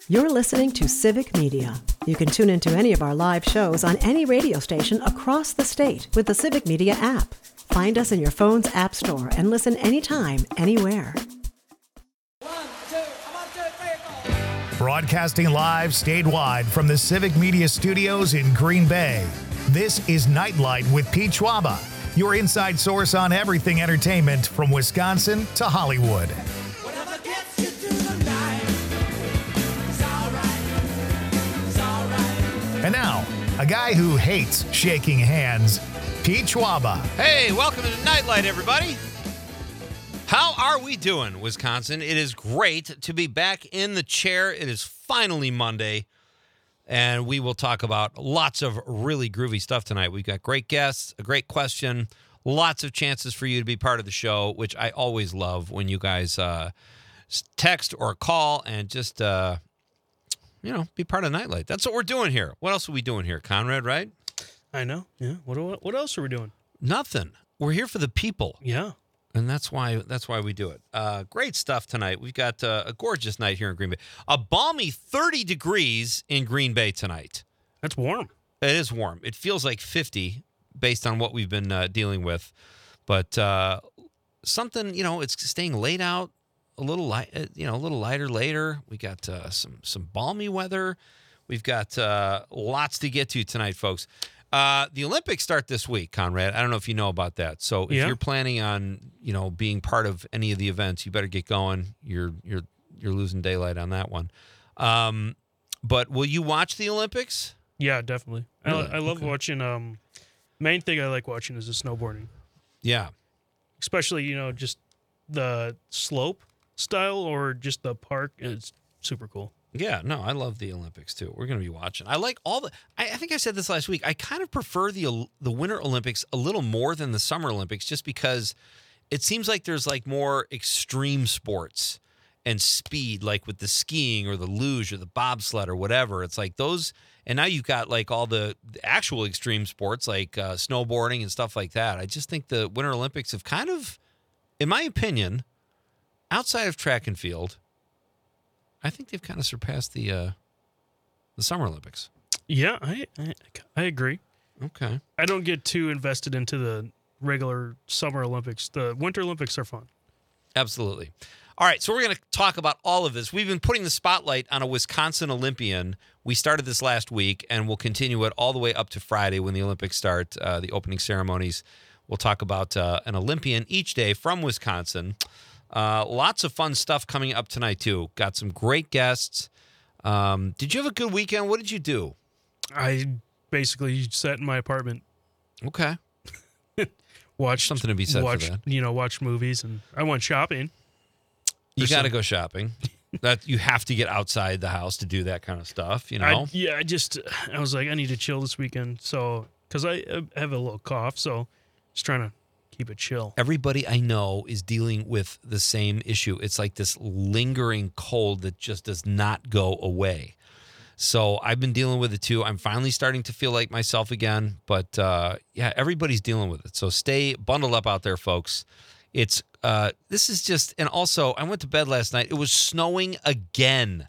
You're listening to Civic Media. You can tune into any of our live shows on any radio station across the state with the Civic Media app. Find us in your phone's app store and listen anytime, anywhere. Broadcasting live statewide from the Civic Media Studios in Green Bay. This is Nightlight with Pete Schwaba, your inside source on everything entertainment from Wisconsin to Hollywood. And now, a guy who hates shaking hands, Pete Schwaba. Hey, welcome to Nightlight, everybody. How are we doing, Wisconsin? It is great to be back in the chair. It is finally Monday, and we will talk about lots of really groovy stuff tonight. We've got great guests, a great question, lots of chances for you to be part of the show, which I always love when you guys text or call and just, be part of Nightlight. That's what we're doing here. What else are we doing here, Conrad, right? I know, yeah. What else are we doing? Nothing. We're here for the people. Yeah. And that's why we do it. Great stuff tonight. We've got a gorgeous night here in Green Bay. A balmy 30 degrees in Green Bay tonight. That's warm. It is warm. It feels like 50 based on what we've been dealing with. But something, it's staying late out, a little light, a little lighter later. We got some balmy weather. We've got lots to get to tonight, folks. The Olympics start this week, Conrad. I don't know if you know about that. So if you're planning on, being part of any of the events, you better get going. You're losing daylight on that one. But will you watch the Olympics? Yeah, definitely. Really? I love watching. Main thing I like watching is the snowboarding. Yeah. Especially, just the slope style or just the park. It's super cool. Yeah, no, I love the Olympics too. We're going to be watching. I like all the. I think I said this last week. I kind of prefer the Winter Olympics a little more than the Summer Olympics, just because it seems like there's like more extreme sports and speed, like with the skiing or the luge or the bobsled or whatever. It's like those, and now you've got like all the actual extreme sports like snowboarding and stuff like that. I just think the Winter Olympics have kind of, in my opinion, outside of track and field, I think they've kind of surpassed the Summer Olympics. Yeah, I agree. Okay. I don't get too invested into the regular Summer Olympics. The Winter Olympics are fun. Absolutely. All right, so we're going to talk about all of this. We've been putting the spotlight on a Wisconsin Olympian. We started this last week, and we'll continue it all the way up to Friday when the Olympics start, the opening ceremonies. We'll talk about an Olympian each day from Wisconsin. Lots of fun stuff coming up tonight, too. Got some great guests. Did you have a good weekend? What did you do? I basically sat in my apartment. Okay. Watched something to be said for that. Watched movies, and I went shopping. You got to go shopping. That you have to get outside the house to do that kind of stuff, I was like, I need to chill this weekend. So, because I have a little cough, so just trying to keep it chill. Everybody I know is dealing with the same issue. It's like this lingering cold that just does not go away. So I've been dealing with it too. I'm finally starting to feel like myself again. But everybody's dealing with it. So stay bundled up out there, folks. It's this is just, and also I went to bed last night. It was snowing again.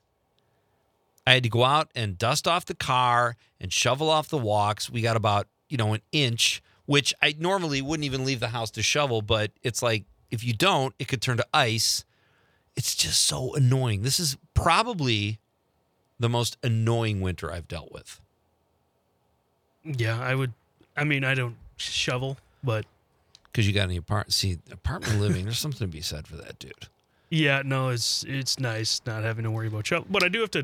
I had to go out and dust off the car and shovel off the walks. We got about, an inch, which I normally wouldn't even leave the house to shovel, but it's like, if you don't, it could turn to ice. It's just so annoying. This is probably the most annoying winter I've dealt with. Yeah, I don't shovel, but. Because you got any apartment living, there's something to be said for that, dude. Yeah, no, it's nice not having to worry about shovel. But I do have to,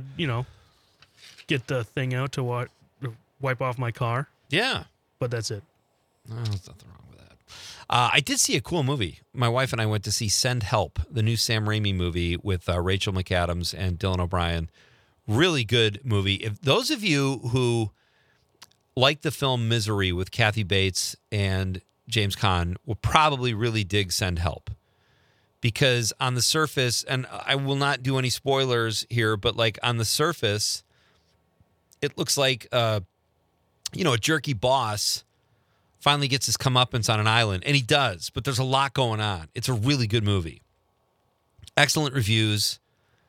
get the thing out to wipe off my car. Yeah. But that's it. No, there's nothing wrong with that. I did see a cool movie. My wife and I went to see Send Help, the new Sam Raimi movie with Rachel McAdams and Dylan O'Brien. Really good movie. If those of you who like the film Misery with Kathy Bates and James Caan will probably really dig Send Help. Because on the surface, and I will not do any spoilers here, but like on the surface, it looks like, a jerky boss finally gets his comeuppance on an island. And he does, but there's a lot going on. It's a really good movie. Excellent reviews.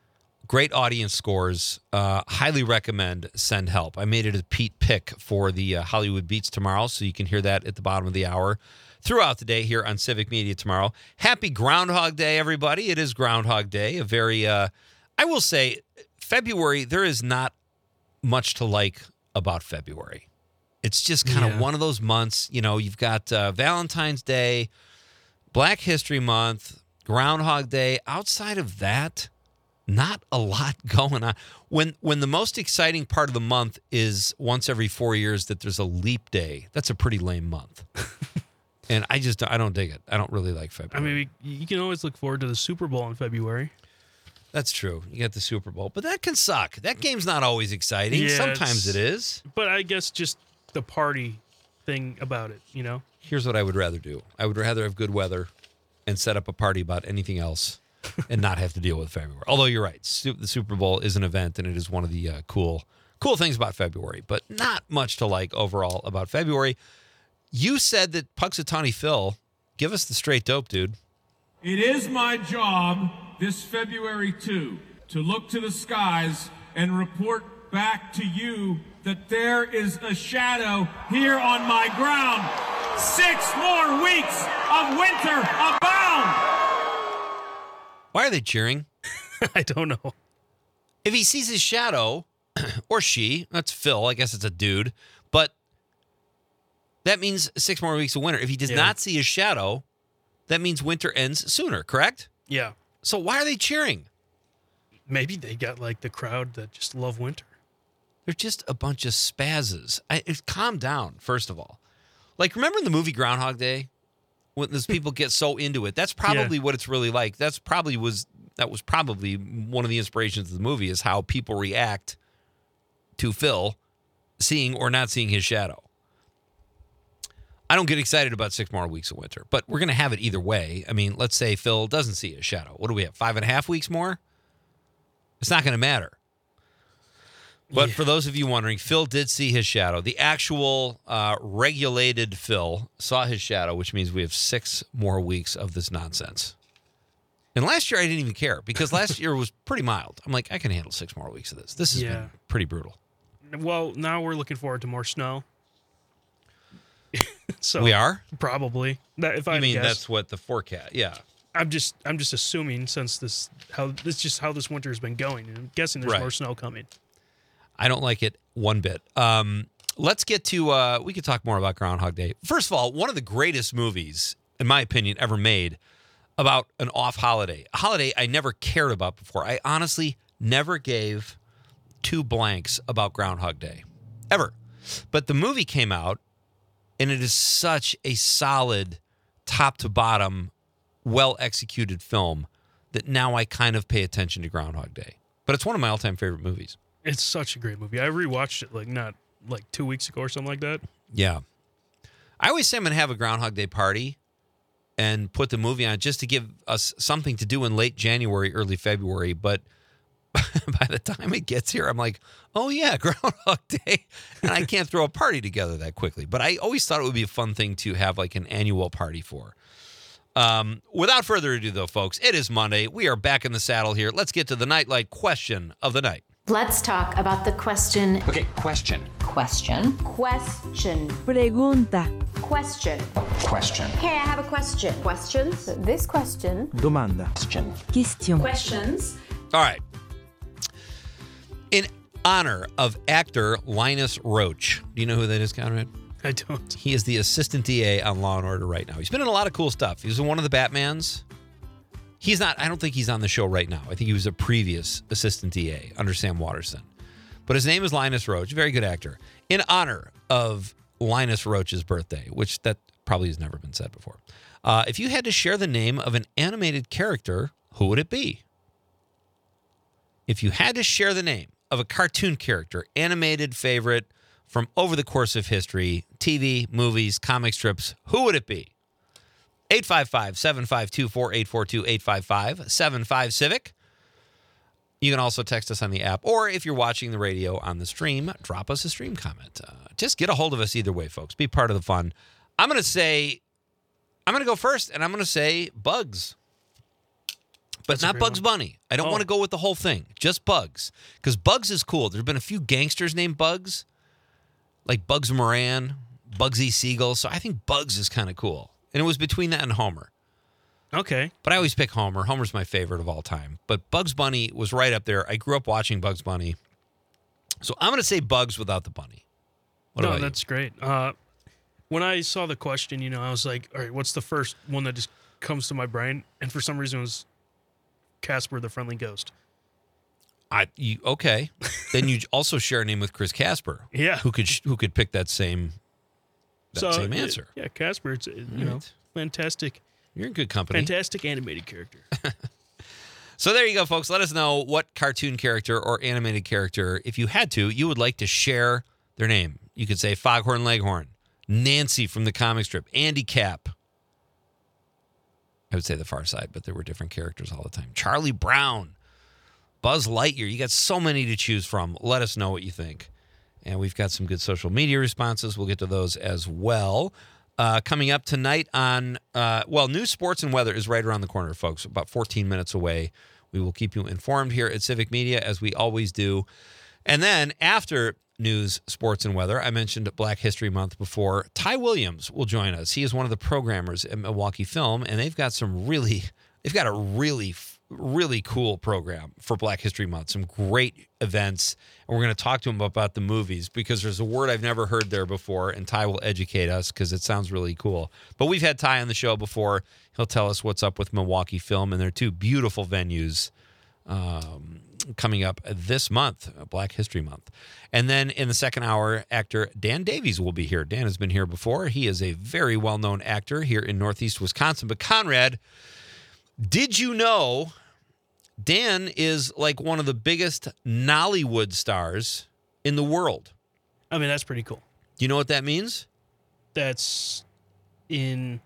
Great audience scores. Highly recommend Send Help. I made it a Pete pick for the Hollywood Beats tomorrow, so you can hear that at the bottom of the hour throughout the day here on Civic Media tomorrow. Happy Groundhog Day, everybody. It is Groundhog Day. A very, I will say, February, there is not much to like about February. It's just kind of one of those months. You know, you've got Valentine's Day, Black History Month, Groundhog Day. Outside of that, not a lot going on. When the most exciting part of the month is once every 4 years that there's a leap day, that's a pretty lame month. And I don't dig it. I don't really like February. I mean, you can always look forward to the Super Bowl in February. That's true. You got the Super Bowl, but that can suck. That game's not always exciting. Yeah, Sometimes it is. But I guess just the party thing about it, you know? Here's what I would rather do. I would rather have good weather and set up a party about anything else and not have to deal with February. Although you're right, the Super Bowl is an event, and it is one of the cool things about February, but not much to like overall about February. You said that Puxatawny Phil, give us the straight dope, dude. It is my job this February, too, to look to the skies and report back to you that there is a shadow here on my ground. 6 more weeks of winter abound! Why are they cheering? I don't know. If he sees his shadow, or she, that's Phil, I guess it's a dude, but that means 6 more weeks of winter. If he does not see his shadow, that means winter ends sooner, correct? Yeah. So why are they cheering? Maybe they got like the crowd that just love winter. They're just a bunch of spazzes. Calm down, first of all. Like, remember in the movie Groundhog Day? When those people get so into it. That's probably what it's really like. That was probably one of the inspirations of the movie, is how people react to Phil seeing or not seeing his shadow. I don't get excited about 6 more weeks of winter, but we're going to have it either way. I mean, let's say Phil doesn't see his shadow. What do we have, 5.5 weeks more? It's not going to matter. But for those of you wondering, Phil did see his shadow. The actual regulated Phil saw his shadow, which means we have 6 more weeks of this nonsense. And last year I didn't even care, because last year was pretty mild. I'm like, I can handle 6 more weeks of this. This has been pretty brutal. Well, now we're looking forward to more snow. So we are? Probably. If I mean, guess. That's what the forecast, I'm just assuming, since this how this winter has been going, and I'm guessing there's more snow coming. I don't like it one bit. Let's get to, we could talk more about Groundhog Day. First of all, one of the greatest movies, in my opinion, ever made about an off holiday. A holiday I never cared about before. I honestly never gave 2 blanks about Groundhog Day. Ever. But the movie came out, and it is such a solid, top to bottom, well-executed film that now I kind of pay attention to Groundhog Day. But it's one of my all-time favorite movies. It's such a great movie. I rewatched it not 2 weeks ago or something like that. Yeah. I always say I'm going to have a Groundhog Day party and put the movie on just to give us something to do in late January, early February. But by the time it gets here, I'm like, oh, yeah, Groundhog Day. And I can't throw a party together that quickly. But I always thought it would be a fun thing to have like an annual party for. Without further ado, though, folks, it is Monday. We are back in the saddle here. Let's get to the Nightlight question of the night. Let's talk about the question. Okay, question. Question. Question. Pregunta. Question. Question. Hey, I have a question. Questions? This question. Domanda. Question. Question. Questions. All right. In honor of actor Linus Roach. Do you know who that is, Conrad? I don't. He is the assistant DA on Law & Order right now. He's been in a lot of cool stuff. He was in one of the Batmans. He's not, I don't think he's on the show right now. I think he was a previous assistant DA under Sam Waterston. But his name is Linus Roach, very good actor. In honor of Linus Roach's birthday, which that probably has never been said before. If you had to share the name of an animated character, who would it be? If you had to share the name of a cartoon character, animated favorite from over the course of history, TV, movies, comic strips, who would it be? 855-752-4842, 855-75-CIVIC. You can also text us on the app, or if you're watching the radio on the stream, drop us a stream comment. Just get a hold of us either way, folks. Be part of the fun. I'm going to go first, and I'm going to say Bugs. but That's a not great Bugs one. Bunny. I don't Oh. want to go with the whole thing. Just Bugs. Because Bugs is cool. There have been a few gangsters named Bugs, like Bugs Moran, Bugsy Siegel. So I think Bugs is kind of cool. And it was between that and Homer. Okay. But I always pick Homer. Homer's my favorite of all time. But Bugs Bunny was right up there. I grew up watching Bugs Bunny. So I'm going to say Bugs without the bunny. What No, about that's great. When I saw the question, I was like, all right, what's the first one that just comes to my brain? And for some reason, it was Casper the Friendly Ghost. Okay. Then you also share a name with Chris Casper. Yeah. Who could pick that same answer. Yeah, Casper. It's Right. fantastic, You're in good company. fantastic animated character. So there you go, folks. Let us know what cartoon character or animated character, if you had to, you would like to share their name. You could say Foghorn Leghorn, Nancy from the comic strip, Andy Cap. I would say The Far Side, but there were different characters all the time. Charlie Brown, Buzz Lightyear. You got so many to choose from. Let us know what you think. And we've got some good social media responses. We'll get to those as well. Coming up tonight on, news, sports, and weather is right around the corner, folks, about 14 minutes away. We will keep you informed here at Civic Media, as we always do. And then after news, sports, and weather, I mentioned Black History Month before. Ty Williams will join us. He is one of the programmers at Milwaukee Film, and they've got a really cool program for Black History Month. Some great events. And we're going to talk to him about the movies, because there's a word I've never heard there before, and Ty will educate us because it sounds really cool. But we've had Ty on the show before. He'll tell us what's up with Milwaukee Film, and there are two beautiful venues coming up this month, Black History Month. And then in the second hour, actor Dan Davies will be here. Dan has been here before. He is a very well-known actor here in Northeast Wisconsin. But Conrad, did you know Dan is like one of the biggest Nollywood stars in the world? I mean, that's pretty cool. Do you know what that means? That's in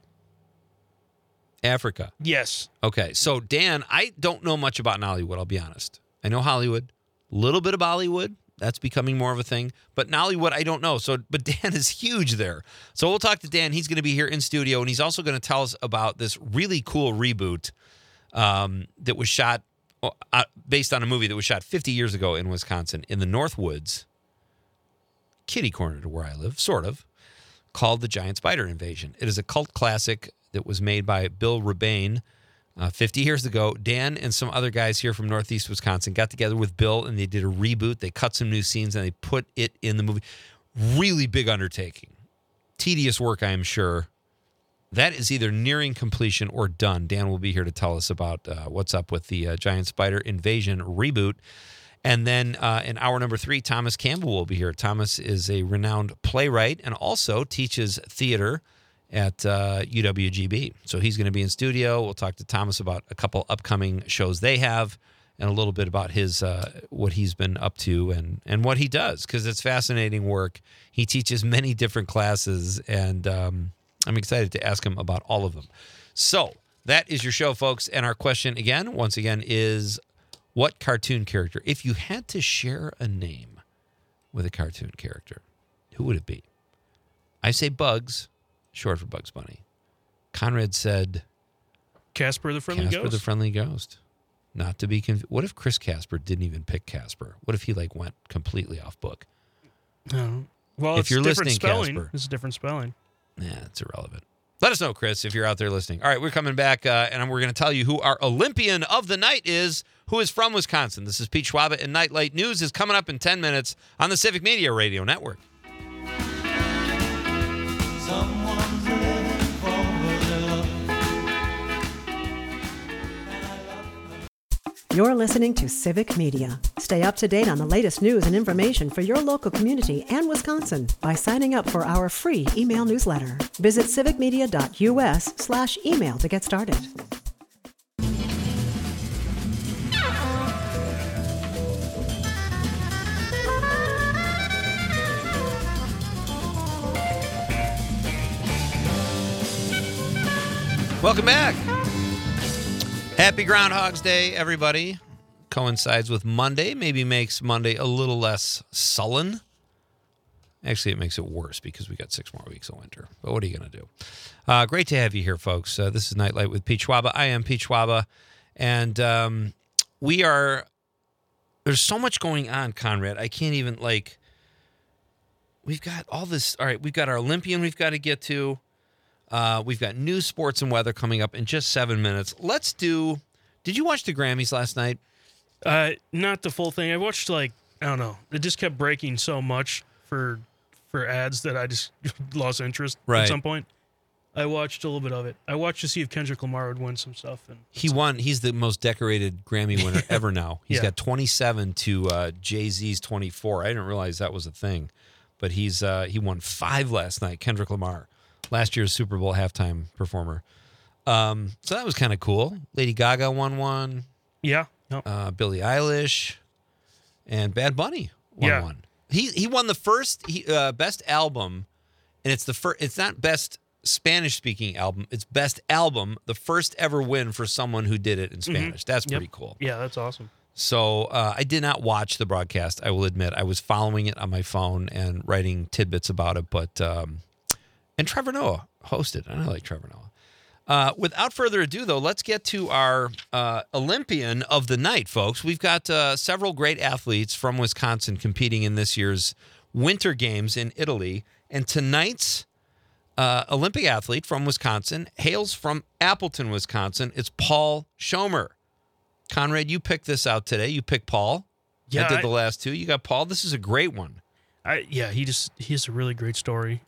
Africa. yes. Okay, so Dan, I don't know much about Nollywood, I'll be honest. I know Hollywood, a little bit of Bollywood. That's becoming more of a thing. But Nollywood, I don't know. But Dan is huge there. So we'll talk to Dan. He's going to be here in studio, and he's also going to tell us about this really cool reboot that was shot based on a movie that was shot 50 years ago in Wisconsin, in the Northwoods, kitty corner to where I live, sort of, called The Giant Spider Invasion. It is a cult classic that was made by Bill Rebane 50 years ago. Dan and some other guys here from Northeast Wisconsin got together with Bill, and they did a reboot. They cut some new scenes, and they put it in the movie. Really big undertaking. Tedious work, I am sure. That is either nearing completion or done. Dan will be here to tell us about what's up with the Giant Spider Invasion reboot. And then in hour number 3, Thomas Campbell will be here. Thomas is a renowned playwright and also teaches theater at UWGB. So he's going to be in studio. We'll talk to Thomas about a couple upcoming shows they have, and a little bit about his what he's been up to and what he does, because it's fascinating work. He teaches many different classes, and I'm excited to ask him about all of them. So that is your show, folks. And our question once again, is what cartoon character, if you had to share a name with a cartoon character, who would it be? I say Bugs, short for Bugs Bunny. Conrad said Casper the Friendly Casper Ghost. the Friendly Ghost. Not to be confused. What if Chris Casper didn't even pick Casper? What if he went completely off book? No. Well, If it's you're different listening, spelling. Casper. It's a different spelling. Yeah, it's irrelevant. Let us know, Chris, if you're out there listening. All right, we're coming back, and we're going to tell you who our Olympian of the night is, who is from Wisconsin. This is Pete Schwaba, and Nightlight News is coming up in 10 minutes on the Civic Media Radio Network. You're listening to Civic Media. Stay up to date on the latest news and information for your local community and Wisconsin by signing up for our free email newsletter. Visit civicmedia.us/email to get started. Welcome back. Happy Groundhog's Day, everybody. Coincides with Monday, maybe makes Monday a little less sullen. Actually, it makes it worse because we got 6 more weeks of winter. But what are you going to do? Great to have you here, folks. This is Nightlight with Pete Schwaba. I am Pete Schwaba, And there's so much going on, Conrad. I can't even, we've got all this. All right, we've got our Olympian we've got to get to. We've got news, sports, and weather coming up in just 7 minutes. Did you watch the Grammys last night? Not the full thing. I watched, I don't know. It just kept breaking so much for ads that I just lost interest Right. at some point. I watched a little bit of it. I watched to see if Kendrick Lamar would win some stuff. And He won. He's the most decorated Grammy winner ever now. He's Yeah. got 27 to Jay-Z's 24. I didn't realize that was a thing. But he won 5 last night, Kendrick Lamar, last year's Super Bowl halftime performer. So that was kind of cool. Lady Gaga won one. yeah. No. Billie Eilish and Bad Bunny won Yeah. one. He won the first best album, and it's the first. It's not best Spanish speaking album. It's best album. The first ever win for someone who did it in Spanish. That's Yep. pretty cool. Yeah, that's awesome. So I did not watch the broadcast. I will admit I was following it on my phone and writing tidbits about it. But and Trevor Noah hosted, and I like Trevor Noah. Without further ado, though, let's get to our Olympian of the night, folks. We've got several great athletes from Wisconsin competing in this year's Winter Games in Italy. And tonight's Olympic athlete from Wisconsin hails from Appleton, Wisconsin. It's Paul Schomer. Conrad, you picked this out today. You picked Paul. Yeah, I did the last two. You got Paul. This is a great one. He has a really great story.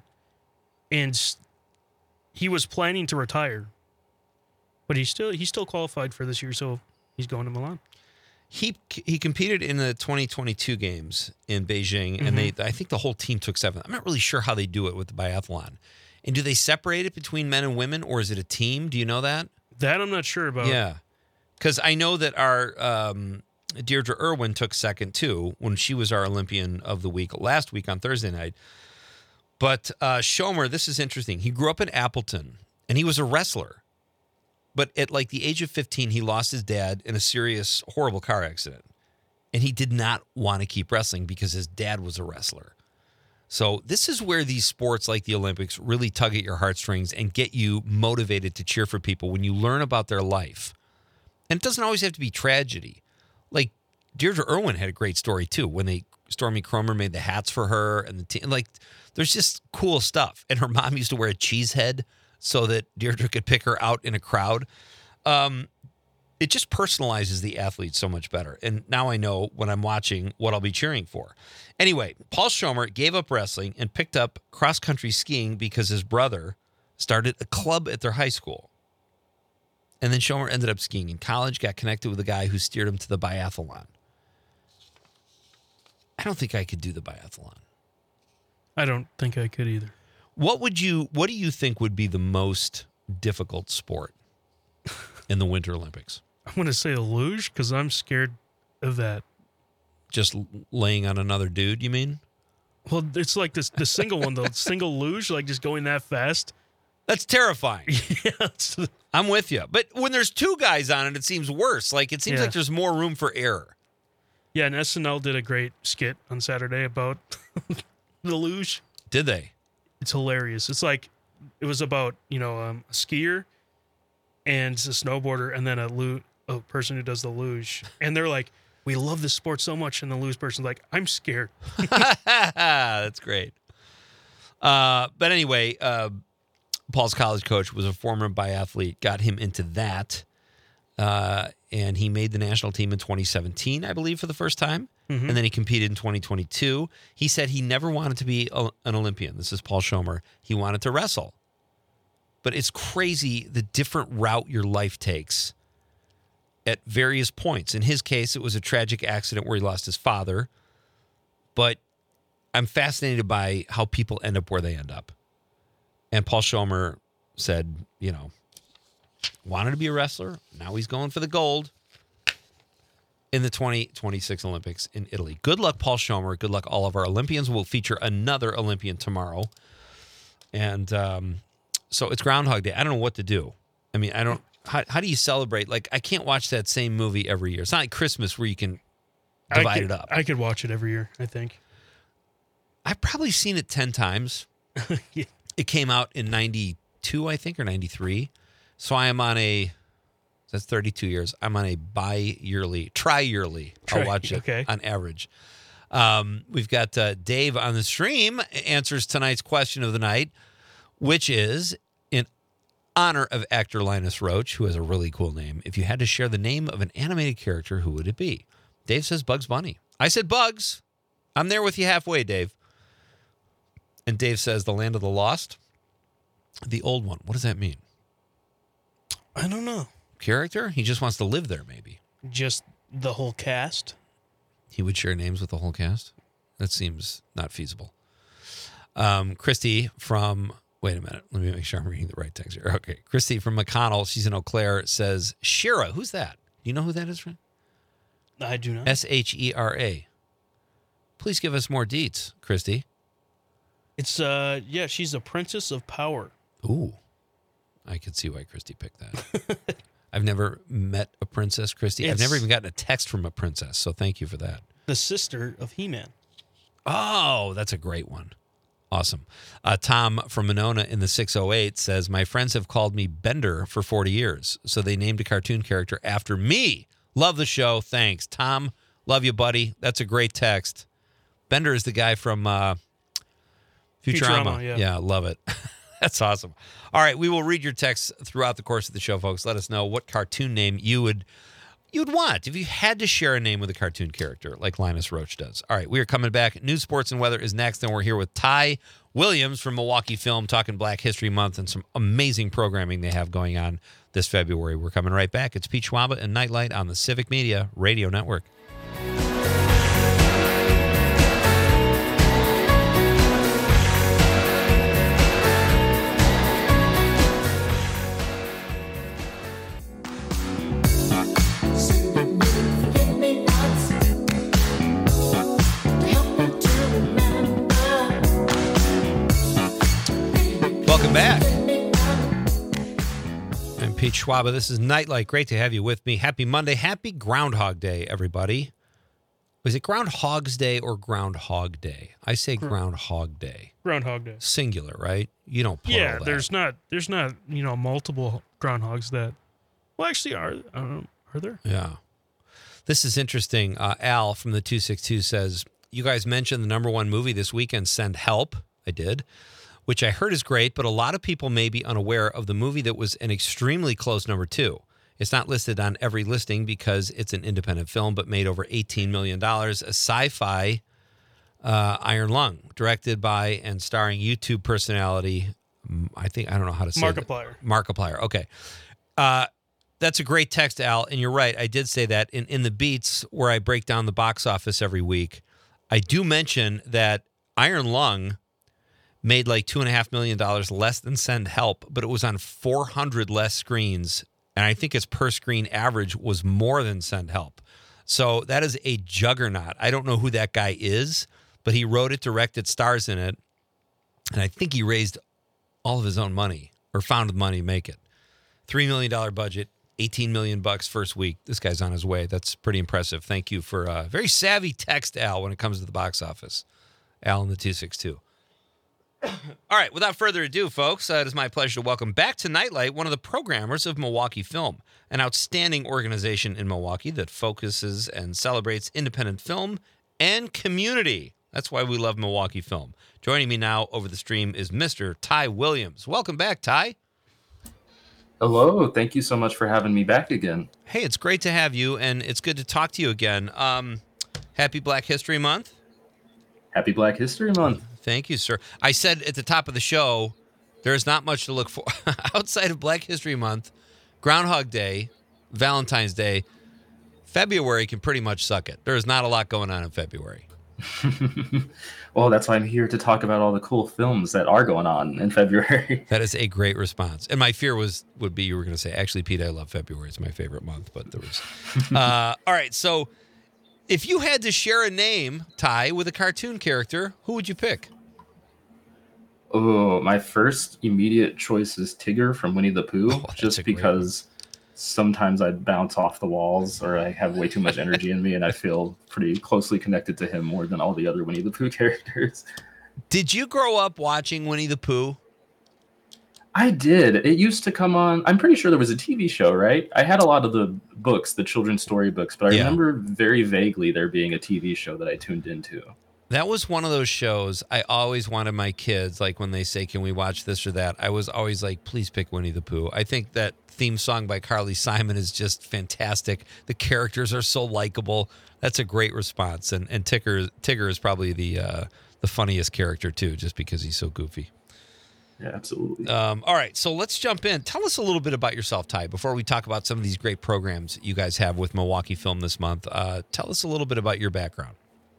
And he was planning to retire, but he's still qualified for this year, so he's going to Milan. He competed in the 2022 games in Beijing, and I think the whole team took 7th. I'm not really sure how they do it with the biathlon. And do they separate it between men and women, or is it a team? Do you know that? That I'm not sure about. Yeah, because I know that our Deirdre Irwin took 2nd too when she was our Olympian of the week last week on Thursday night. But Schomer, this is interesting. He grew up in Appleton, and he was a wrestler. But at the age of 15, he lost his dad in a serious, horrible car accident. And he did not want to keep wrestling because his dad was a wrestler. So this is where these sports like the Olympics really tug at your heartstrings and get you motivated to cheer for people when you learn about their life. And it doesn't always have to be tragedy. Like Deirdre Irwin had a great story too when Stormy Kromer made the hats for her and the team. There's just cool stuff. And her mom used to wear a cheese head so that Deirdre could pick her out in a crowd. It just personalizes the athlete so much better. And now I know when I'm watching what I'll be cheering for. Anyway, Paul Schomer gave up wrestling and picked up cross-country skiing because his brother started a club at their high school. And then Schomer ended up skiing in college, got connected with a guy who steered him to the biathlon. I don't think I could do the biathlon. I don't think I could either. What do you think would be the most difficult sport in the Winter Olympics? I'm going to say a luge because I'm scared of that. Just laying on another dude, you mean? Well, it's like the single one, the single luge, just going that fast. That's terrifying. Yeah. I'm with you. But when there's 2 guys on it, it seems worse. It seems like there's more room for error. Yeah, and SNL did a great skit on Saturday about the luge. Did they? It's hilarious. It was about, a skier and a snowboarder and then a person who does the luge. And they're like, we love this sport so much. And the luge person's like, I'm scared. That's great. But anyway, Paul's college coach was a former biathlete, got him into that. And he made the national team in 2017, I believe, for the first time. Mm-hmm. And then he competed in 2022. He said he never wanted to be an Olympian. This is Paul Schomer. He wanted to wrestle. But it's crazy the different route your life takes at various points. In his case, it was a tragic accident where he lost his father. But I'm fascinated by how people end up where they end up. And Paul Schomer said, wanted to be a wrestler. Now he's going for the gold in the 2026 Olympics in Italy. Good luck, Paul Schomer. Good luck, all of our Olympians. We'll feature another Olympian tomorrow. And so it's Groundhog Day. I don't know what to do. I mean, how do you celebrate? I can't watch that same movie every year. It's not like Christmas where you can divide it up. I could watch it every year, I think. I've probably seen it 10 times. Yeah. It came out in 92, I think, or 93. So I am on a That's 32 years. I'm on a tri-yearly. I'll watch it on average. We've got Dave on the stream answers tonight's question of the night, which is, in honor of actor Linus Roach, who has a really cool name, if you had to share the name of an animated character, who would it be? Dave says Bugs Bunny. I said Bugs. I'm there with you halfway, Dave. And Dave says The Land of the Lost, the old one. What does that mean? I don't know. Character? He just wants to live there, maybe. Just the whole cast? He would share names with the whole cast? That seems not feasible. Christy from... Wait a minute. Let me make sure I'm reading the right text here. Okay. Christy from McConnell, she's in Eau Claire, says, Shira. Who's that? Do you know who that is, friend? I do not. Shera. Please give us more deets, Christy. It's, she's a princess of power. Ooh. I can see why Christy picked that. I've never met a princess, Christy. I've never even gotten a text from a princess, so thank you for that. The sister of He-Man. Oh, that's a great one. Awesome. Tom from Monona in the 608 says, my friends have called me Bender for 40 years, so they named a cartoon character after me. Love the show. Thanks. Tom, love you, buddy. That's a great text. Bender is the guy from Futurama. Yeah, love it. That's awesome. All right, we will read your texts throughout the course of the show, folks. Let us know what cartoon name you'd want if you had to share a name with a cartoon character like Linus Roach does. All right, we are coming back. News, sports, and weather is next, and we're here with Ty Williams from Milwaukee Film talking Black History Month and some amazing programming they have going on this February. We're coming right back. It's Pete Schwaba and Nightlight on the Civic Media Radio Network. Welcome back. I'm Pete Schwaba. This is Nightlight. Great to have you with me. Happy Monday. Happy Groundhog Day, everybody. Was it Groundhog's Day or Groundhog Day? I say Groundhog Day. Groundhog Day. Singular, right? You don't plural that. There's not multiple groundhogs that. Well, actually, are there? Yeah. This is interesting. Al from the 262 says, you guys mentioned the number one movie this weekend, Send Help. I did. Which I heard is great, but a lot of people may be unaware of the movie that was an extremely close number two. It's not listed on every listing because it's an independent film, but made over $18 million. A sci-fi Iron Lung, directed by and starring YouTube personality, I don't know how to say it. Markiplier. Okay. That's a great text, Al, and you're right. I did say that in the beats where I break down the box office every week. I do mention that Iron Lung made like $2.5 million less than Send Help, but it was on 400 less screens, and I think its per screen average was more than Send Help. So that is a juggernaut. I don't know who that guy is, but he wrote it, directed, stars in it, and I think he raised all of his own money or found money to make it. $3 million budget, $18 million first week. This guy's on his way. That's pretty impressive. Thank you for a very savvy text, Al, when it comes to the box office. Al in the 262. All right, without further ado, folks, it is my pleasure to welcome back to Nightlight one of the programmers of Milwaukee Film, an outstanding organization in Milwaukee that focuses and celebrates independent film and community. That's why we love Milwaukee Film. Joining me now over the stream is Mr. Ty Williams. Welcome back, Ty. Hello. Thank you so much for having me back again. Hey, it's great to have you, and it's good to talk to you again. Happy Black History Month. Happy Black History Month. Thank you, sir. I said at the top of the show, there's not much to look for outside of Black History Month, Groundhog Day, Valentine's Day. February can pretty much suck it. There's not a lot going on in February. Well, that's why I'm here to talk about all the cool films that are going on in February. That is a great response. And my fear would be you were going to say, actually, Pete, I love February. It's my favorite month. But there was. All right. So if you had to share a name, Ty, with a cartoon character, who would you pick? Oh, my first immediate choice is Tigger from Winnie the Pooh, just because sometimes I bounce off the walls or I have way too much energy in me, and I feel pretty closely connected to him more than all the other Winnie the Pooh characters. Did you grow up watching Winnie the Pooh? I did. It used to come on. I'm pretty sure there was a TV show, right? I had a lot of the books, the children's story books, but I Yeah. remember very vaguely there being a TV show that I tuned into. That was one of those shows I always wanted my kids, like when they say, can we watch this or that? I was always like, please pick Winnie the Pooh. I think that theme song by Carly Simon is just fantastic. The characters are so likable. That's a great response. And Tigger is probably the funniest character too, just because he's so goofy. Yeah, absolutely. All right, so let's jump in. Tell us a little bit about yourself, Ty, before we talk about some of these great programs you guys have with Milwaukee Film this month. Tell us a little bit about your background.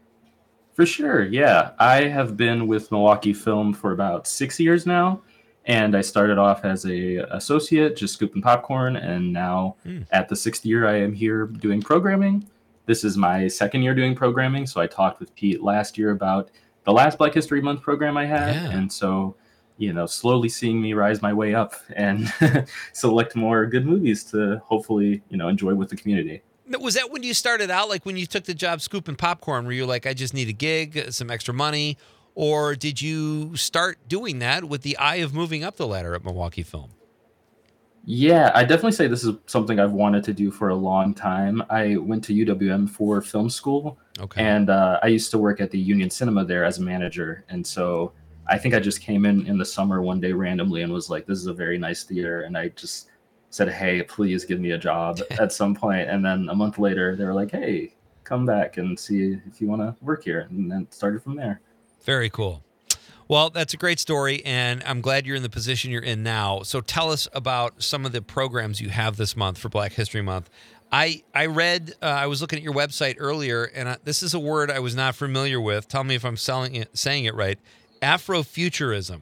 For sure, yeah. I have been with Milwaukee Film for about 6 years now, and I started off as a associate, just scooping popcorn, and now at the 6th year I am here doing programming. This is my 2nd year doing programming, so I talked with Pete last year about the last Black History Month program I had, and so, slowly seeing me rise my way up and select more good movies to hopefully, enjoy with the community. Was that when you started out, like when you took the job scooping popcorn, were you like, I just need a gig, some extra money? Or did you start doing that with the eye of moving up the ladder at Milwaukee Film? Yeah, I definitely say this is something I've wanted to do for a long time. I went to UWM for film school, and I used to work at the Union Cinema there as a manager. And so I think I just came in the summer one day randomly and was like, this is a very nice theater. And I just said, hey, please give me a job at some point. And then a month later, they were like, hey, come back and see if you want to work here. And then started from there. Very cool. Well, that's a great story, and I'm glad you're in the position you're in now. So tell us about some of the programs you have this month for Black History Month. I read, I was looking at your website earlier, and this is a word I was not familiar with. Tell me if I'm saying it right. Afrofuturism.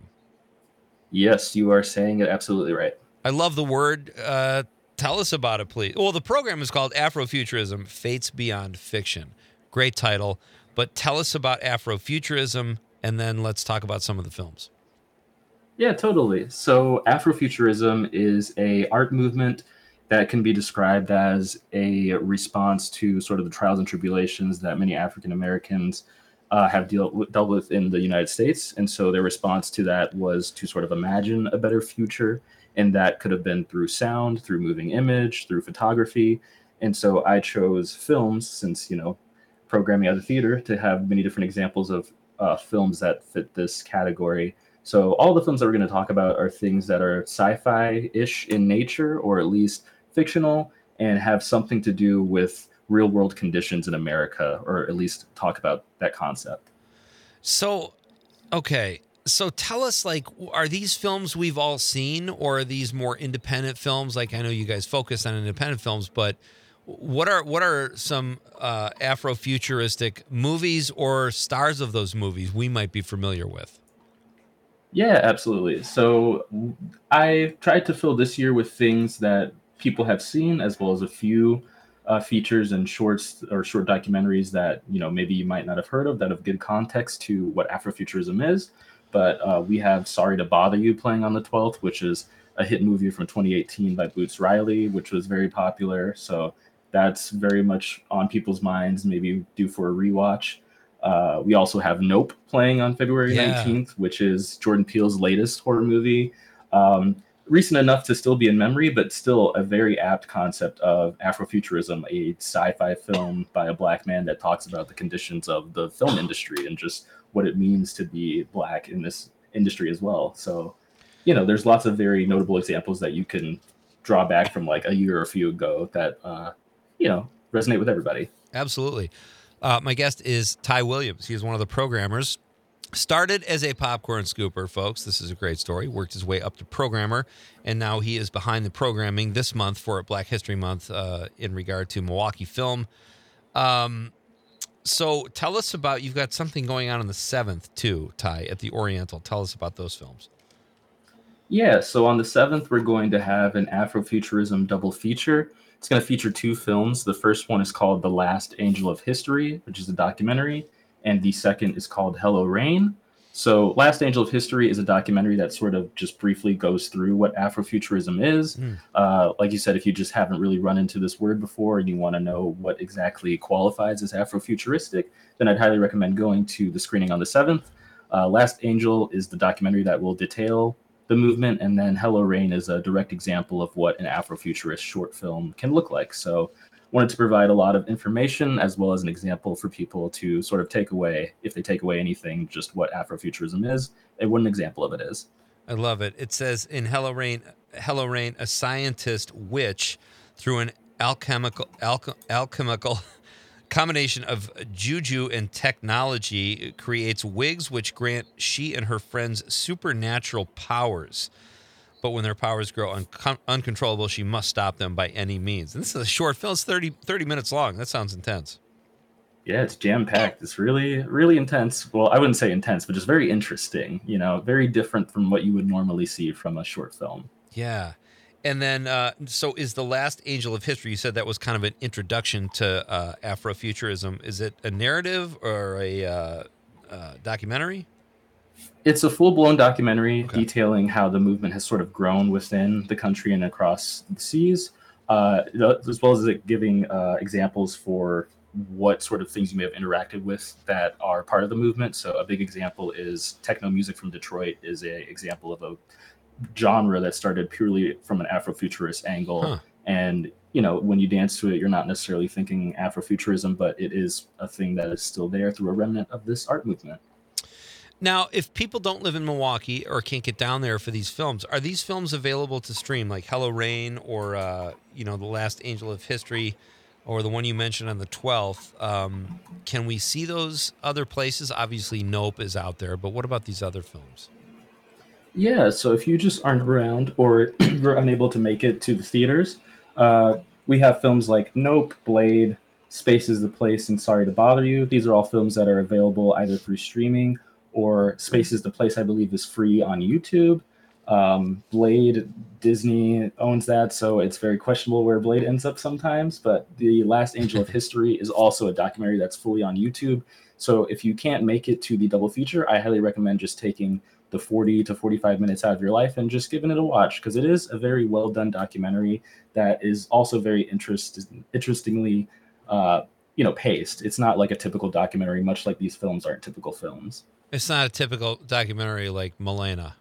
Yes, you are saying it absolutely right. I love the word. Tell us about it, please. Well, the program is called Afrofuturism, Fates Beyond Fiction. Great title. But tell us about Afrofuturism, and then let's talk about some of the films. Yeah, totally. So Afrofuturism is a art movement that can be described as a response to sort of the trials and tribulations that many African Americans have dealt with in the United States. And so their response to that was to sort of imagine a better future. And that could have been through sound, through moving image, through photography. And so I chose films, since, programming at the theater, to have many different examples of films that fit this category. So all the films that we're going to talk about are things that are sci-fi-ish in nature, or at least fictional, and have something to do with real-world conditions in America, or at least talk about that concept. So, okay. So tell us, are these films we've all seen, or are these more independent films? Like, I know you guys focus on independent films, but what are some Afrofuturistic movies or stars of those movies we might be familiar with? Yeah, absolutely. So I tried to fill this year with things that people have seen, as well as a few features and shorts or short documentaries that, maybe you might not have heard of, that have good context to what Afrofuturism is. But we have Sorry to Bother You playing on the 12th, which is a hit movie from 2018 by Boots Riley, which was very popular. So that's very much on people's minds, maybe due for a rewatch. We also have Nope playing on February 19th, which is Jordan Peele's latest horror movie. Recent enough to still be in memory, but still a very apt concept of Afrofuturism, a sci-fi film by a Black man that talks about the conditions of the film industry and just what it means to be Black in this industry as well. So, there's lots of very notable examples that you can draw back from like a year or a few ago that, resonate with everybody. Absolutely. My guest is Ty Williams. He is one of the programmers. Started as a popcorn scooper, folks. This is a great story. Worked his way up to programmer, and now he is behind the programming this month for Black History Month in regard to Milwaukee Film. So tell us about, you've got something going on the 7th too, Ty, at the Oriental. Tell us about those films. Yeah, so on the 7th, we're going to have an Afrofuturism double feature. It's going to feature 2 films. The first one is called The Last Angel of History, which is a documentary, and the second is called Hello Rain. So Last Angel of History is a documentary that sort of just briefly goes through what Afrofuturism is. Like you said, if you just haven't really run into this word before and you want to know what exactly qualifies as Afrofuturistic, then I'd highly recommend going to the screening on the 7th. Last Angel is the documentary that will detail the movement. And then Hello Rain is a direct example of what an Afrofuturist short film can look like. So wanted to provide a lot of information as well as an example for people to sort of take away, if they take away anything, just what Afrofuturism is and what an example of it is. I love it. It says in Hello Rain, a scientist witch through an alchemical combination of juju and technology creates wigs which grant she and her friends supernatural powers. But when their powers grow uncontrollable, she must stop them by any means. And this is a short film. It's 30 minutes long. That sounds intense. Yeah, it's jam-packed. It's really, really intense. Well, I wouldn't say intense, but just very interesting. Very different from what you would normally see from a short film. Yeah. And then, so is The Last Angel of History, you said that was kind of an introduction to Afrofuturism. Is it a narrative or a documentary? It's a full-blown documentary detailing how the movement has sort of grown within the country and across the seas, as well as it giving examples for what sort of things you may have interacted with that are part of the movement. So a big example is techno music from Detroit is an example of a genre that started purely from an Afrofuturist angle. Huh. And, when you dance to it, you're not necessarily thinking Afrofuturism, but it is a thing that is still there through a remnant of this art movement. Now, if people don't live in Milwaukee or can't get down there for these films, are these films available to stream, like Hello Rain or, The Last Angel of History or the one you mentioned on the 12th? Can we see those other places? Obviously, Nope is out there, but what about these other films? Yeah, so if you just aren't around or you're unable to make it to the theaters, we have films like Nope, Blade, Space is the Place, and Sorry to Bother You. These are all films that are available either through streaming or Space is the Place, I believe, is free on YouTube. Blade, Disney owns that, so it's very questionable where Blade ends up sometimes. But The Last Angel of History is also a documentary that's fully on YouTube. So if you can't make it to the double feature, I highly recommend just taking the 40 to 45 minutes out of your life and just giving it a watch, because it is a very well done documentary that is also very interestingly paced. It's not like a typical documentary, much like these films aren't typical films. It's not a typical documentary like Millennia.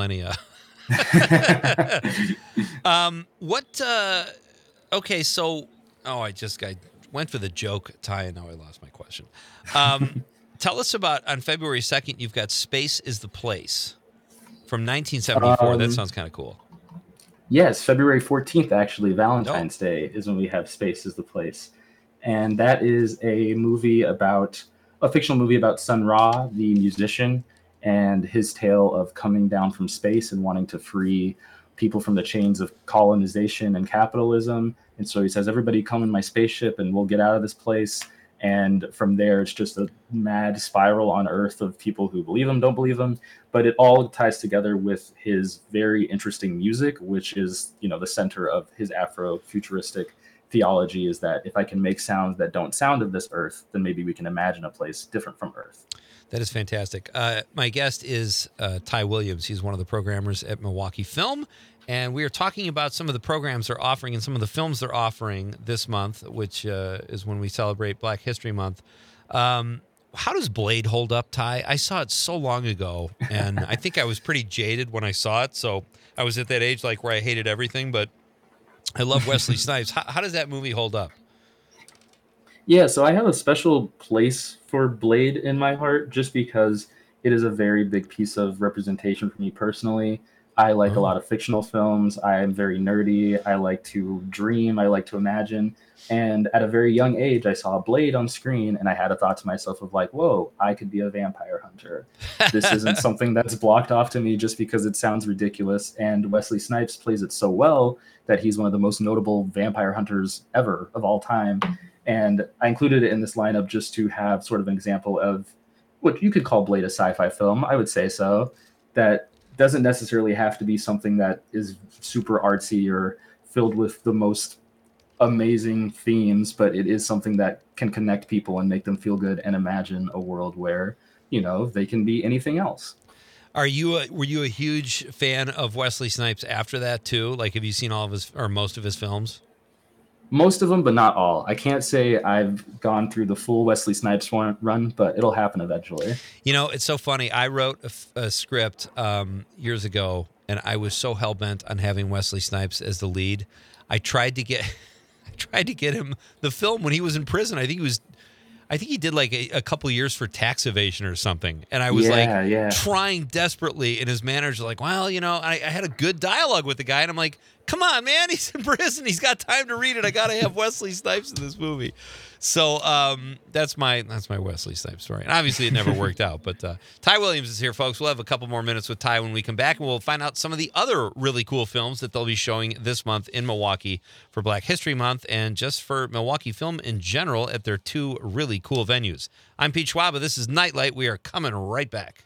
I went for the joke, Ty, and now I lost my question. Tell us about, on February 2nd, you've got Space is the Place from 1974. That sounds kind of cool. Yes, February 14th, actually, Valentine's Day, is when we have Space is the Place. And that is a fictional movie about Sun Ra, the musician, and his tale of coming down from space and wanting to free people from the chains of colonization and capitalism. And so he says, everybody come in my spaceship and we'll get out of this place. And from there, it's just a mad spiral on Earth of people who believe him, don't believe him. But it all ties together with his very interesting music, which is, the center of his Afrofuturistic theology, is that if I can make sounds that don't sound of this Earth, then maybe we can imagine a place different from Earth. That is fantastic. My guest is Ty Williams. He's one of the programmers at Milwaukee Film. And we are talking about some of the programs they're offering and some of the films they're offering this month, which is when we celebrate Black History Month. How does Blade hold up, Ty? I saw it so long ago, and I think I was pretty jaded when I saw it. So I was at that age where I hated everything, but I love Wesley Snipes. How does that movie hold up? Yeah, so I have a special place for Blade in my heart just because it is a very big piece of representation for me personally. I like a lot of fictional films. I am very nerdy. I like to dream. I like to imagine. And at a very young age, I saw Blade on screen, and I had a thought to myself of whoa, I could be a vampire hunter. This isn't something that's blocked off to me just because it sounds ridiculous. And Wesley Snipes plays it so well that he's one of the most notable vampire hunters ever of all time. And I included it in this lineup just to have sort of an example of what you could call Blade a sci-fi film. I would say so. That doesn't necessarily have to be something that is super artsy or filled with the most amazing themes, but it is something that can connect people and make them feel good and imagine a world where, they can be anything else. Were you a huge fan of Wesley Snipes after that too? Have you seen all of his or most of his films? Most of them, but not all. I can't say I've gone through the full Wesley Snipes run, but it'll happen eventually. You know, it's so funny. I wrote a script years ago, and I was so hell-bent on having Wesley Snipes as the lead. I tried to get him the film when he was in prison. I think he did like a couple years for tax evasion or something. And I was trying desperately, and his manager's like, well, you know, I had a good dialogue with the guy, and I'm like, come on, man, he's in prison. He's got time to read it. I got to have Wesley Snipes in this movie. So that's my Wesley Snipes story. And obviously it never worked out. But Ty Williams is here, folks. We'll have a couple more minutes with Ty when we come back, and we'll find out some of the other really cool films that they'll be showing this month in Milwaukee for Black History Month and just for Milwaukee film in general at their two really cool venues. I'm Pete Schwaba. This is Nightlight. We are coming right back.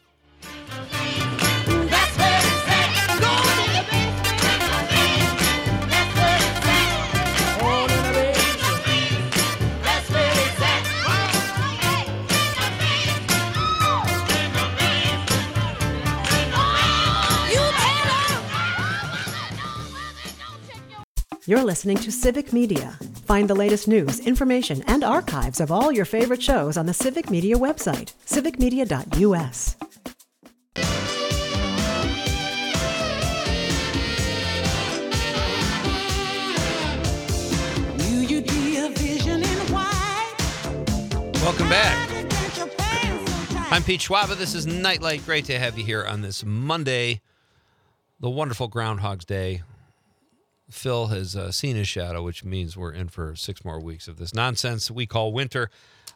You're listening to Civic Media. Find the latest news, information, and archives of all your favorite shows on the Civic Media website, civicmedia.us. Welcome back. I'm Pete Schwaba. This is Nightlight. Great to have you here on this Monday, the wonderful Groundhog's Day. Phil has seen his shadow, which means we're in for 6 more weeks of this nonsense we call winter.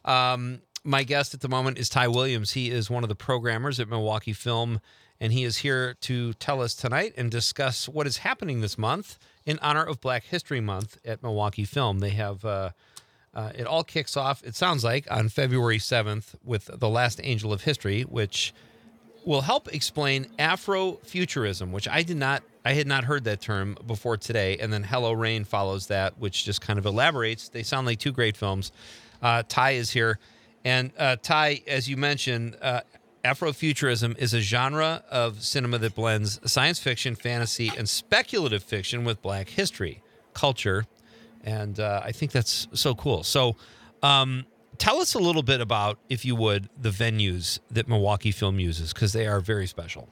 My guest at the moment is Ty Williams. He is one of the programmers at Milwaukee Film, and he is here to tell us tonight and discuss what is happening this month in honor of Black History Month at Milwaukee Film. They have it all kicks off, it sounds like, on February 7th with The Last Angel of History, which will help explain Afrofuturism, which I had not heard that term before today. And then Hello Rain follows that, which just kind of elaborates. They sound like two great films. Ty is here. And Ty, as you mentioned, Afrofuturism is a genre of cinema that blends science fiction, fantasy, and speculative fiction with Black history, culture. And I think that's so cool. So tell us a little bit about, if you would, the venues that Milwaukee Film uses, because they are very special.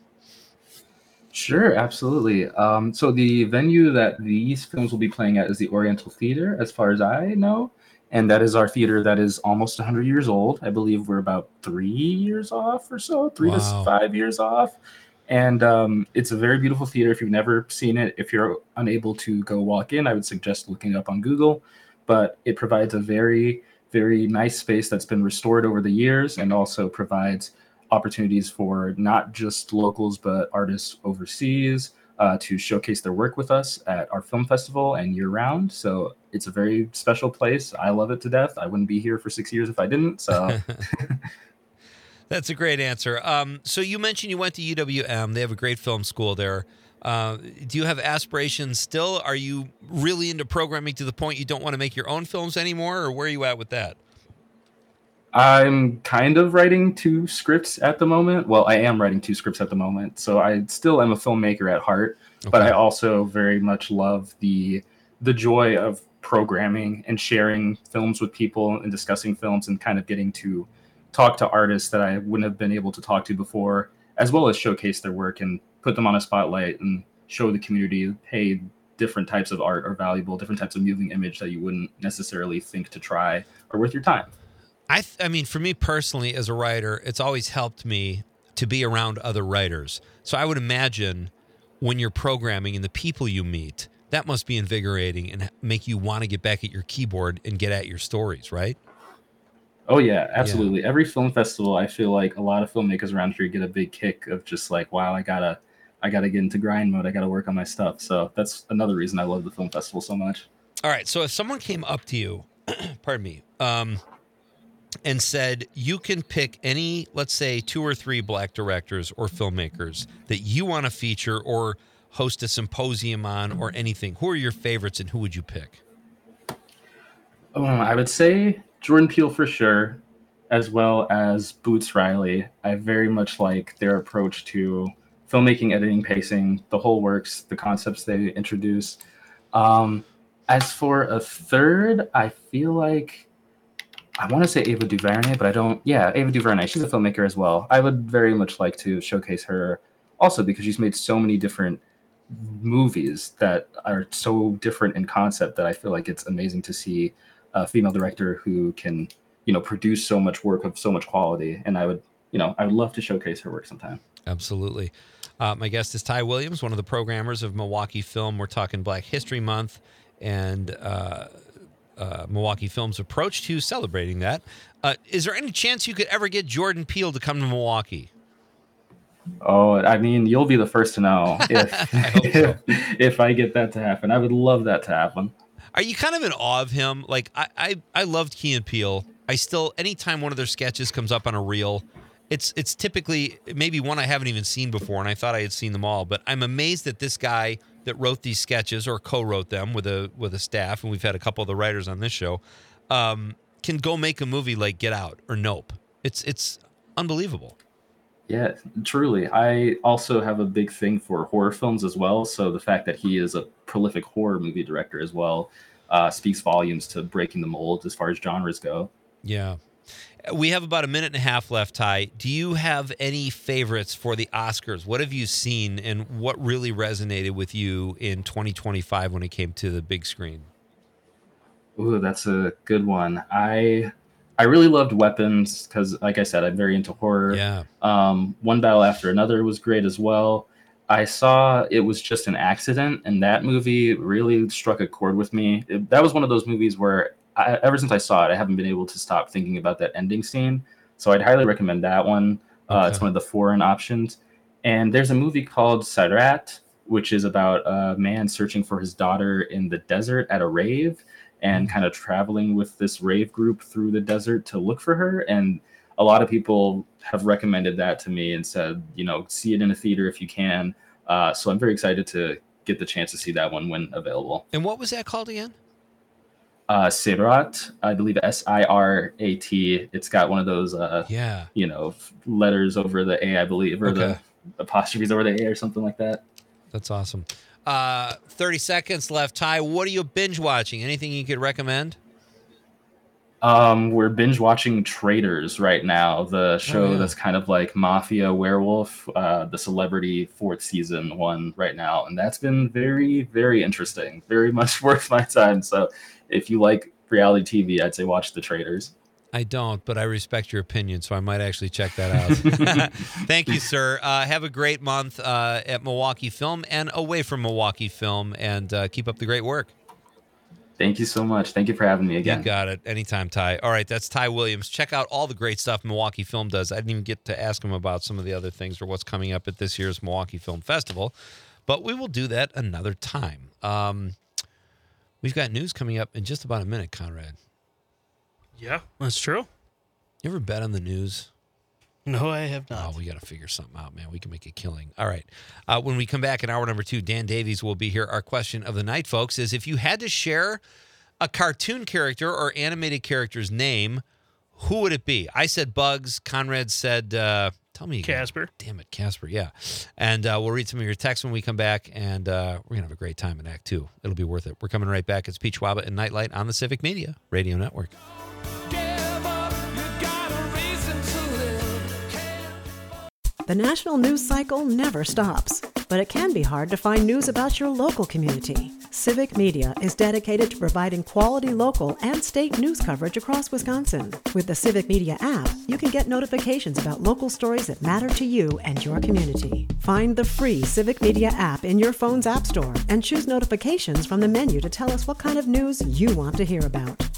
Sure, absolutely. So the venue that these films will be playing at is the Oriental Theater, as far as I know. And that is our theater that is almost 100 years old. I believe we're about 3 years off or so, 3 to 5 years off. And it's a very beautiful theater. If you've never seen it, if you're unable to go walk in, I would suggest looking up on Google. But it provides a very, very nice space that's been restored over the years, and also provides opportunities for not just locals, but artists overseas to showcase their work with us at our film festival and year round. So it's a very special place. I love it to death. I wouldn't be here for 6 years if I didn't. So that's a great answer. So you mentioned you went to UWM. They have a great film school there. Do you have aspirations still? Are you really into programming to the point you don't want to make your own films anymore, or where are you at with that? I'm kind of writing 2 scripts at the moment. Well, I am writing 2 scripts at the moment. So I still am a filmmaker at heart, but I also very much love the joy of programming and sharing films with people and discussing films and kind of getting to talk to artists that I wouldn't have been able to talk to before, as well as showcase their work and put them on a spotlight and show the community, hey, different types of art are valuable, different types of moving image that you wouldn't necessarily think to try are worth your time. I mean, for me personally, as a writer, it's always helped me to be around other writers. So I would imagine when you're programming and the people you meet, that must be invigorating and make you want to get back at your keyboard and get at your stories, right? Oh, yeah, absolutely. Yeah. Every film festival, I feel like a lot of filmmakers around here get a big kick of just like, wow, I gotta get into grind mode. I got to work on my stuff. So that's another reason I love the film festival so much. All right. So if someone came up to you, pardon me, and said, you can pick any, let's say, 2 or 3 Black directors or filmmakers that you want to feature or host a symposium on or anything, who are your favorites and who would you pick? I would say Jordan Peele for sure, as well as Boots Riley. I very much like their approach to filmmaking, editing, pacing, the whole works, the concepts they introduce. As for a third, I feel like I want to say Ava DuVernay, but I don't. Yeah, Ava DuVernay. She's a filmmaker as well. I would very much like to showcase her also because she's made so many different movies that are so different in concept that I feel like it's amazing to see a female director who can, produce so much work of so much quality. And I would love to showcase her work sometime. Absolutely. My guest is Ty Williams, one of the programmers of Milwaukee Film. We're talking Black History Month and Milwaukee Film's approach to celebrating that. Is there any chance you could ever get Jordan Peele to come to Milwaukee? Oh, I mean, you'll be the first to know if I get that to happen. I would love that to happen. Are you kind of in awe of him? Like, I loved Key and Peele. I still, anytime one of their sketches comes up on a reel, it's typically maybe one I haven't even seen before, and I thought I had seen them all. But I'm amazed that this guy that wrote these sketches or co-wrote them with a staff, and we've had a couple of the writers on this show, can go make a movie like Get Out or Nope. It's unbelievable. Yeah, truly. I also have a big thing for horror films as well. So the fact that he is a prolific horror movie director as well speaks volumes to breaking the mold as far as genres go. Yeah. We have about a minute and a half left, Ty. Do you have any favorites for the Oscars? What have you seen and what really resonated with you in 2025 when it came to the big screen? Ooh, that's a good one. I really loved Weapons because, like I said, I'm very into horror. Yeah. One Battle After Another was great as well. I saw It Was Just an Accident, and that movie really struck a chord with me. That was one of those movies where ever since I saw it, I haven't been able to stop thinking about that ending scene. So I'd highly recommend that one. Okay. It's one of the foreign options. And there's a movie called Sairat, which is about a man searching for his daughter in the desert at a rave and kind of traveling with this rave group through the desert to look for her. And a lot of people have recommended that to me and said, see it in a theater if you can. So I'm very excited to get the chance to see that one when available. And what was that called again? Sairat, I believe Sirat. It's got one of those, letters over the A, I believe, or the apostrophes over the A or something like that. That's awesome. 30 seconds left. Ty, what are you binge watching? Anything you could recommend? We're binge watching Traitors right now, the show that's kind of like Mafia Werewolf, the Celebrity 4th season one right now. And that's been very, very interesting, very much worth my time. So if you like reality TV, I'd say watch The Traitors. I don't, but I respect your opinion, so I might actually check that out. Thank you, sir. Have a great month at Milwaukee Film and away from Milwaukee Film, and keep up the great work. Thank you so much. Thank you for having me again. You got it. Anytime, Ty. All right, that's Ty Williams. Check out all the great stuff Milwaukee Film does. I didn't even get to ask him about some of the other things or what's coming up at this year's Milwaukee Film Festival, but we will do that another time. We've got news coming up in just about a minute, Conrad. Yeah, that's true. You ever bet on the news? No, I have not. Oh, we got to figure something out, man. We can make a killing. All right. When we come back in hour number 2, Dan Davies will be here. Our question of the night, folks, is if you had to share a cartoon character or animated character's name, who would it be? I said Bugs. Conrad said, tell me again. Casper. Damn it, Casper, yeah. And we'll read some of your texts when we come back, and we're going to have a great time in Act 2. It'll be worth it. We're coming right back. It's Pete Schwaba and Nightlight on the Civic Media Radio Network. The national news cycle never stops, but it can be hard to find news about your local community. Civic Media is dedicated to providing quality local and state news coverage across Wisconsin. With the Civic Media app, you can get notifications about local stories that matter to you and your community. Find the free Civic Media app in your phone's app store and choose notifications from the menu to tell us what kind of news you want to hear about.